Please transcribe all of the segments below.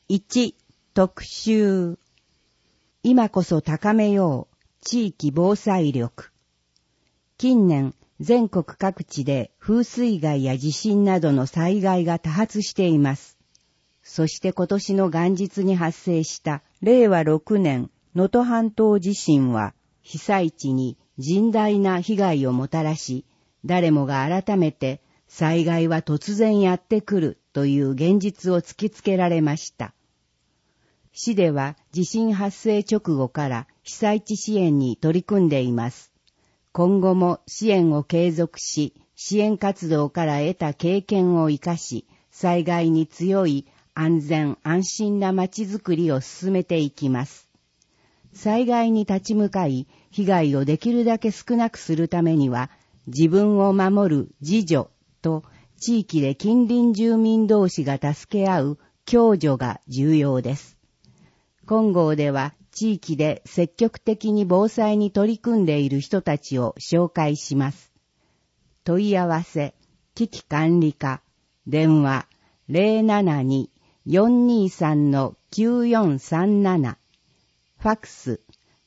1、特集。今こそ高めよう、地域防災力。近年、全国各地で風水害や地震などの災害が多発しています。そして今年の元日に発生した令和6年能登半島地震は、被災地に甚大な被害をもたらし、誰もが改めて災害は突然やってくるという現実を突きつけられました。市では地震発生直後から被災地支援に取り組んでいます。今後も支援を継続し、支援活動から得た経験を生かし、災害に強い安全安心なまちづくりを進めていきます。災害に立ち向かい、被害をできるだけ少なくするためには、自分を守る自助と地域で近隣住民同士が助け合う共助が重要です。金剛では地域で積極的に防災に取り組んでいる人たちを紹介します。問い合わせ、危機管理課、電話 072-423-9437、ファックス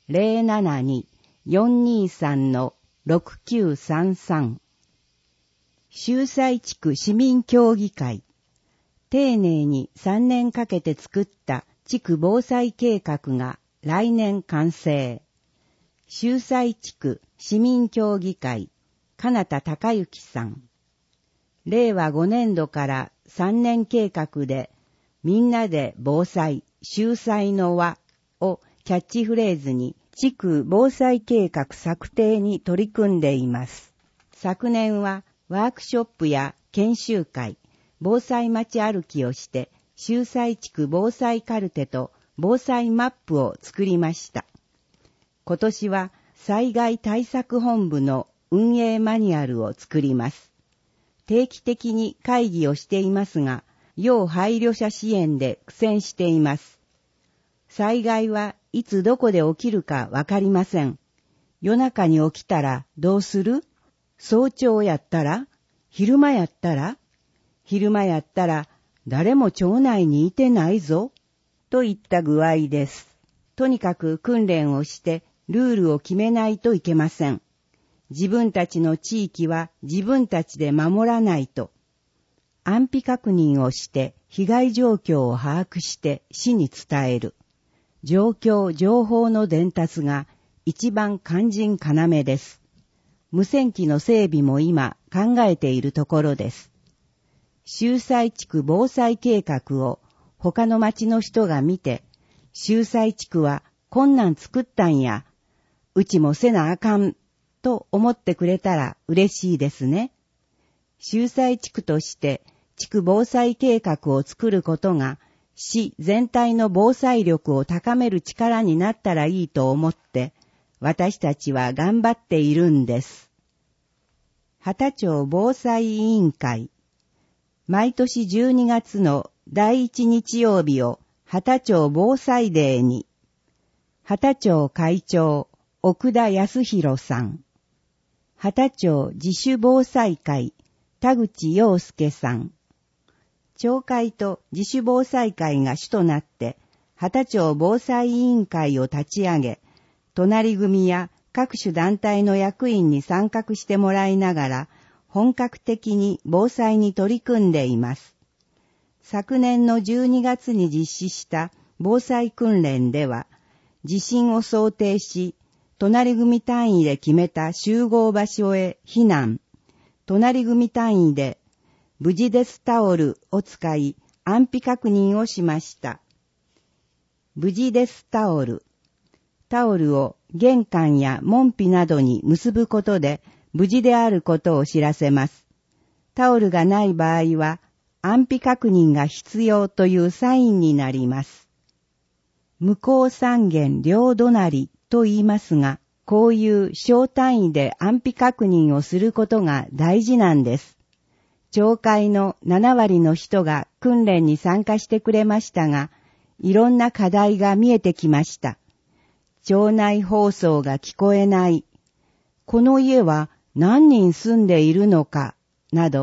072-423-6933。秀才地区市民協議会、丁寧に3年かけて作った地区防災計画が来年完成。秀才地区市民協議会、金田隆之さん。令和5年度から3年計画で、みんなで防災、秀才の輪をキャッチフレーズに、地区防災計画策定に取り組んでいます。昨年はワークショップや研修会、防災街歩きをして、秀才地区防災カルテと防災マップを作りました。今年は災害対策本部の運営マニュアルを作ります。定期的に会議をしていますが、要配慮者支援で苦戦しています。災害はいつどこで起きるかわかりません。夜中に起きたらどうする？早朝やったら？昼間やったら？昼間やったら誰も町内にいてないぞ、といった具合です。とにかく訓練をしてルールを決めないといけません。自分たちの地域は自分たちで守らないと。安否確認をして被害状況を把握して市に伝える。状況・情報の伝達が一番肝心要です。無線機の整備も今考えているところです。秀才地区防災計画を他の町の人が見て、秀才地区はこんなん作ったんや、うちもせなあかん、と思ってくれたら嬉しいですね。秀才地区として地区防災計画を作ることが市全体の防災力を高める力になったらいいと思って、私たちは頑張っているんです。幡町防災委員会、毎年12月の第1日曜日を幡町防災デーに、幡町会長奥田康弘さん、幡町自主防災会田口洋介さん、町会と自主防災会が主となって幡町防災委員会を立ち上げ、隣組や各種団体の役員に参画してもらいながら、本格的に防災に取り組んでいます。昨年の12月に実施した防災訓練では、地震を想定し、隣組単位で決めた集合場所へ避難、隣組単位で無事ですタオルを使い安否確認をしました。無事ですタオル。タオルを玄関や門扉などに結ぶことで無事であることを知らせます。タオルがない場合は安否確認が必要というサインになります。向こう三軒両隣と言いますが、こういう小単位で安否確認をすることが大事なんです。町会の7割の人が訓練に参加してくれましたが、いろんな課題が見えてきました。町内放送が聞こえない。この家は何人住んでいるのか、など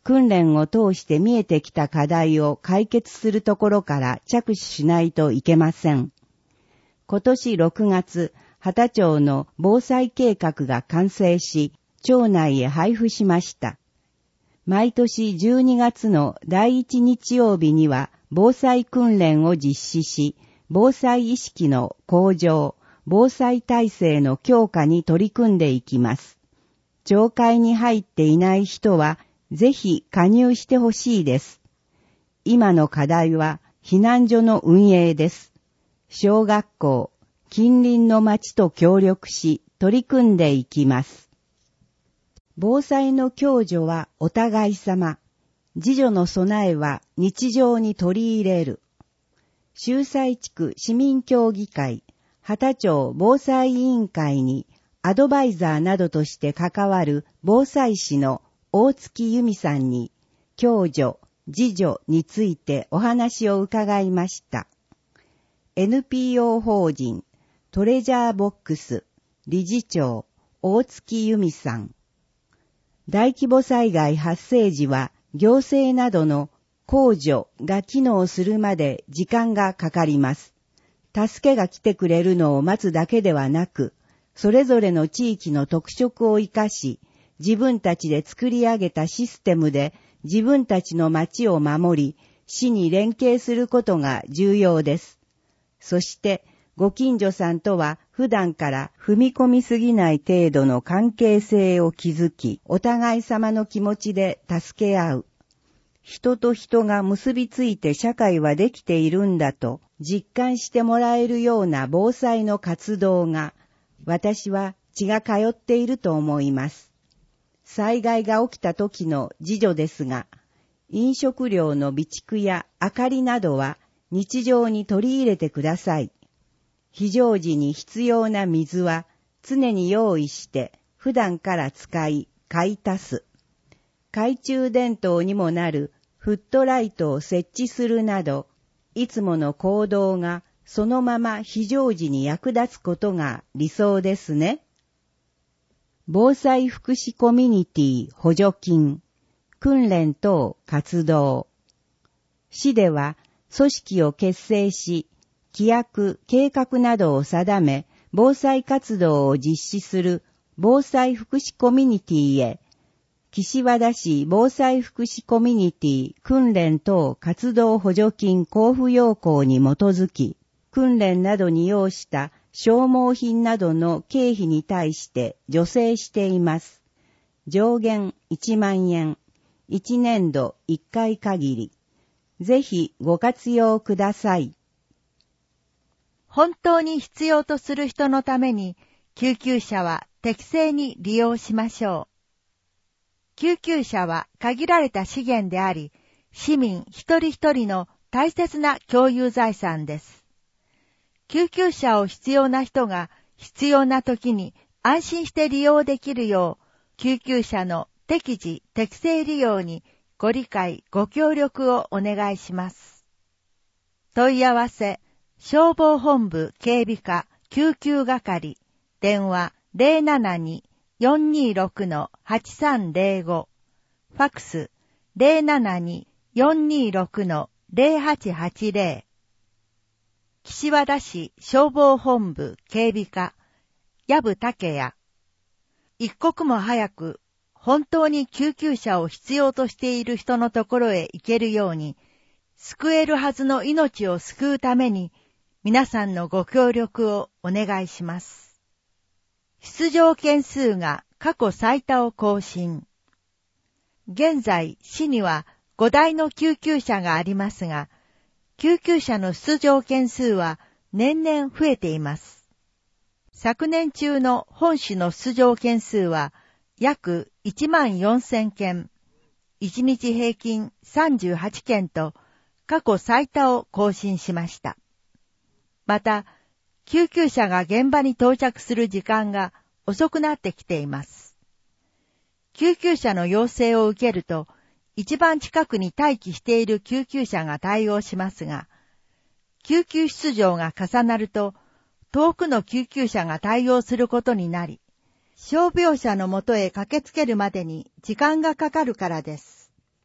訓練を通して見えてきた課題を解決するところから着手しないといけません。今年6月、幡多町の防災計画が完成し、町内へ配布しました。毎年12月の第1日曜日には防災訓練を実施し、防災意識の向上、防災体制の強化に取り組んでいきます。町会に入っていない人は、ぜひ加入してほしいです。今の課題は避難所の運営です。小学校、近隣の町と協力し取り組んでいきます。防災の共助はお互い様。自助の備えは日常に取り入れる。秀才地区市民協議会、幡多町防災委員会にアドバイザーなどとして関わる防災士の大月由美さんに共助、自助についてお話を伺いました。NPO 法人トレジャーボックス理事長大月由美さん。大規模災害発生時は行政などの公助が機能するまで時間がかかります。助けが来てくれるのを待つだけではなく、それぞれの地域の特色を生かし、自分たちで作り上げたシステムで自分たちの町を守り、市に連携することが重要です。そして、ご近所さんとは普段から踏み込みすぎない程度の関係性を築き、お互い様の気持ちで助け合う。人と人が結びついて社会はできているんだと実感してもらえるような防災の活動が、私は血が通っていると思います。災害が起きた時の自助ですが、飲食料の備蓄や明かりなどは日常に取り入れてください。非常時に必要な水は常に用意して普段から使い、買い足す。懐中電灯にもなるフットライトを設置するなど、いつもの行動がそのまま非常時に役立つことが理想ですね。防災福祉コミュニティ補助金、訓練等活動。市では組織を結成し、規約、計画などを定め、防災活動を実施する防災福祉コミュニティへ、岸和田市防災福祉コミュニティ訓練等活動補助金交付要項に基づき、訓練などに要した消耗品などの経費に対して助成しています。上限1万円、1年度1回限り。ぜひご活用ください。 本当に必要とする人のために、救急車は適正に利用しましょう。救急車は限られた資源であり、市民一人一人の大切な共有財産です。救急車を必要な人が必要な時に安心して利用できるよう、救急車の適時適正利用にご理解ご協力をお願いします。問い合わせ、消防本部警備課救急係、電話 072-426-8305、ファクス 072-426-0880、岸和田市消防本部警備課、藪武也。一刻も早く本当に救急車を必要としている人のところへ行けるように、救えるはずの命を救うために、皆さんのご協力をお願いします。出場件数が過去最多を更新。現在、市には5台の救急車がありますが、救急車の出場件数は年々増えています。昨年中の本市の出場件数は約14,000件、1日平均38件と過去最多を更新しました。また、救急車が現場に到着する時間が遅くなってきています。救急車の要請を受けると、一番近くに待機している救急車が対応しますが、救急出場が重なると、遠くの救急車が対応することになり、傷病者のもとへ駆けつけるまでに時間がかかるからです。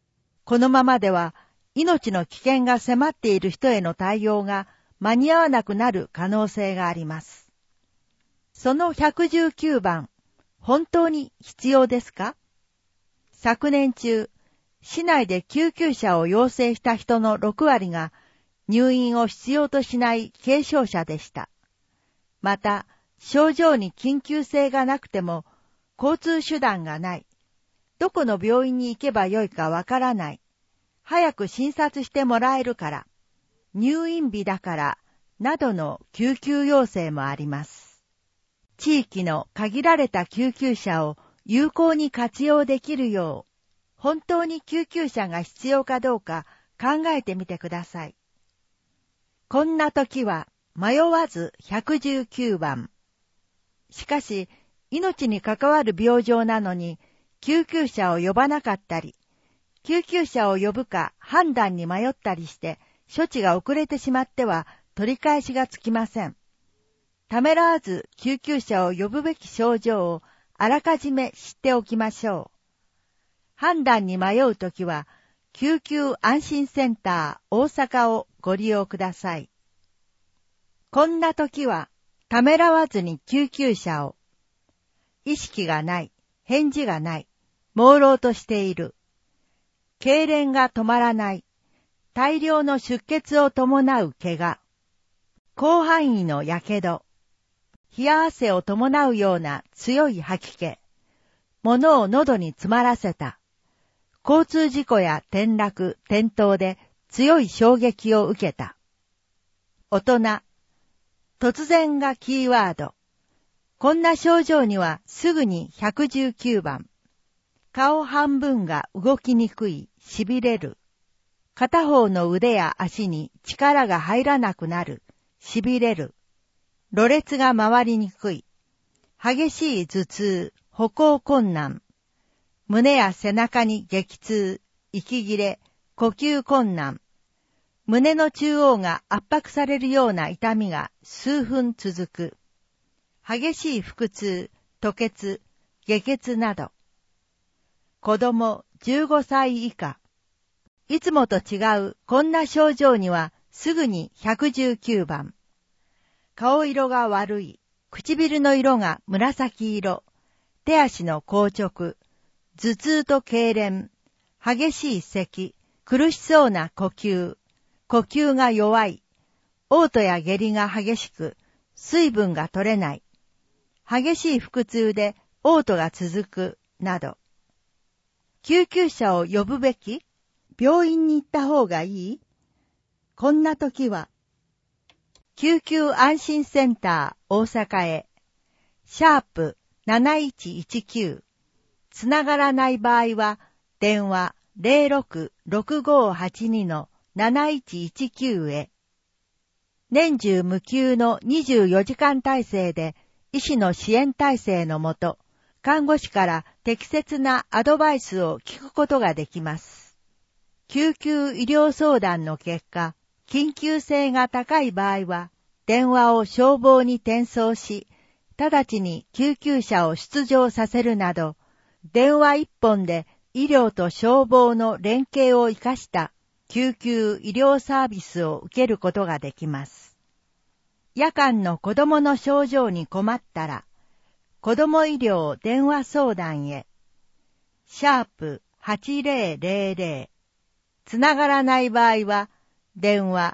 このままでは命の危険が迫っている人への対応が間に合わなくなる可能性があります。その119番、本当に必要ですか？昨年中、市内で救急車を要請した人の6割が入院を必要としない軽症者でした。また、症状に緊急性がなくても交通手段がない、どこの病院に行けばよいかわからない、早く診察してもらえるから、入院日だから、などの救急要請もあります。地域の限られた救急車を有効に活用できるよう、本当に救急車が必要かどうか考えてみてください。こんな時は迷わず119番。しかし、命に関わる病状なのに救急車を呼ばなかったり、救急車を呼ぶか判断に迷ったりして処置が遅れてしまっては取り返しがつきません。ためらわず救急車を呼ぶべき症状をあらかじめ知っておきましょう。判断に迷うときは、救急安心センター大阪をご利用ください。こんなときは、ためらわずに救急車を。意識がない、返事がない、朦朧としている。痙攣が止まらない、大量の出血を伴う怪我。広範囲のやけど。冷や汗を伴うような強い吐き気。物を喉に詰まらせた。交通事故や転落、転倒で強い衝撃を受けた。大人。突然がキーワード。こんな症状にはすぐに119番。顔半分が動きにくい、痺れる。片方の腕や足に力が入らなくなる、痺れる。ろれつが回りにくい。激しい頭痛、歩行困難。胸や背中に激痛、息切れ、呼吸困難。胸の中央が圧迫されるような痛みが数分続く。激しい腹痛、吐血、下血など。子供15歳以下。いつもと違うこんな症状にはすぐに119番。顔色が悪い、唇の色が紫色、手足の硬直、頭痛と痙攣、激しい咳、苦しそうな呼吸、呼吸が弱い、嘔吐や下痢が激しく、水分が取れない、激しい腹痛で嘔吐が続く、など。救急車を呼ぶべき？病院に行った方がいい？こんな時は、救急安心センター大阪へ、#7119。つながらない場合は、電話 06-6582-7119 へ。年中無休の24時間体制で、医師の支援体制のもと、看護師から適切なアドバイスを聞くことができます。救急医療相談の結果、緊急性が高い場合は、電話を消防に転送し、直ちに救急車を出動させるなど、電話一本で医療と消防の連携を生かした救急医療サービスを受けることができます。夜間の子供の症状に困ったら、子供医療電話相談へ、#8000。つながらない場合は、電話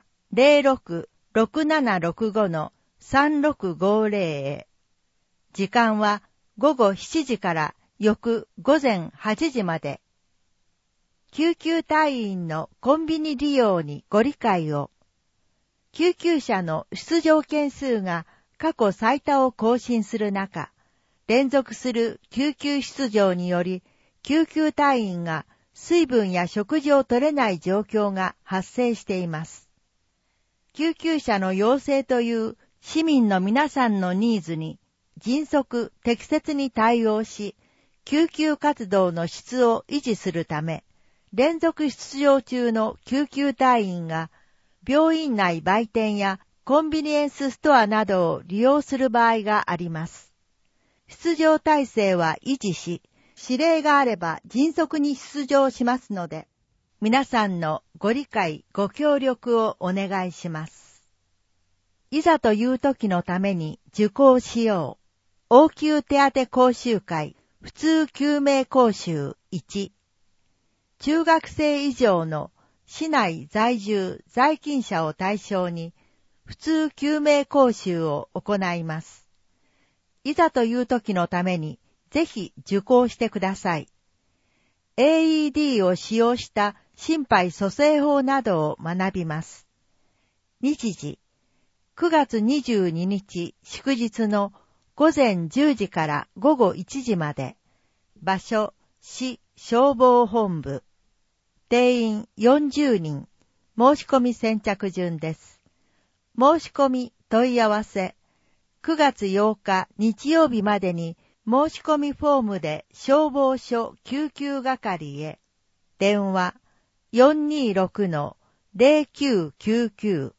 06-6765-3650 へ。時間は午後7時から翌午前8時まで。救急隊員のコンビニ利用にご理解を。救急車の出場件数が過去最多を更新する中、連続する救急出場により、救急隊員が水分や食事を取れない状況が発生しています。救急車の要請という市民の皆さんのニーズに迅速適切に対応し、救急活動の質を維持するため、連続出場中の救急隊員が病院内売店やコンビニエンスストアなどを利用する場合があります。出場体制は維持し、指令があれば迅速に出場しますので、 皆さんのご理解、ご協力をお願いします。いざという時のために受講しよう。応急手当講習会、普通救命講習1。中学生以上の市内在住在勤者を対象に、普通救命講習を行います。いざという時のために、ぜひ受講してください。AED を使用した心肺蘇生法などを学びます。日時、9月22日祝日の午前10時から午後1時まで。場所、市消防本部。定員40人。申し込み先着順です。申し込み問い合わせ。9月8日日曜日までに申し込みフォームで消防署救急係へ。電話 426-0999